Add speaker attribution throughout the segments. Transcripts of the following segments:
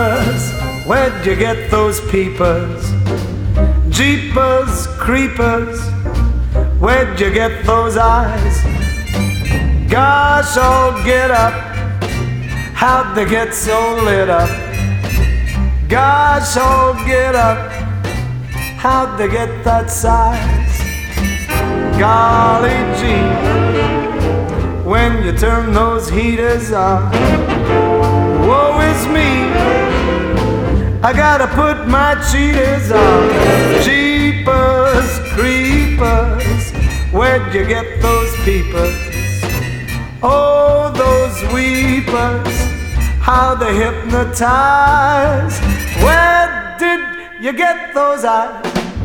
Speaker 1: Jeepers, where'd you get those peepers? Jeepers, creepers, where'd you get those eyes? Gosh, oh, get up, how'd they get so lit up? Gosh, oh, get up, how'd they get that size? Golly gee, when you turn those heaters on, woe is me, I gotta put my cheaters on. Jeepers, creepers, where'd you get those peepers? Oh, those weepers, how they hypnotize. Where did you get those eyes?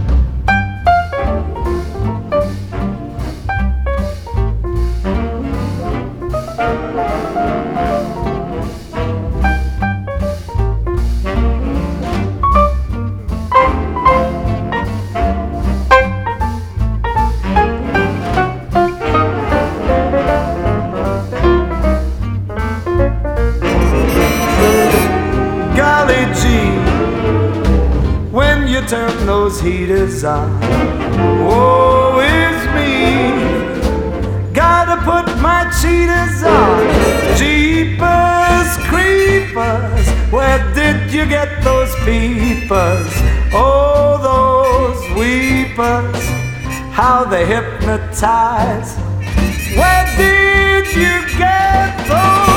Speaker 1: Golly gee, when you turn those heaters on, woe is me, gotta put my cheaters on. Jeepers, creepers, where did you get those peepers? Oh, those weepers, how they hypnotize. Where did you get those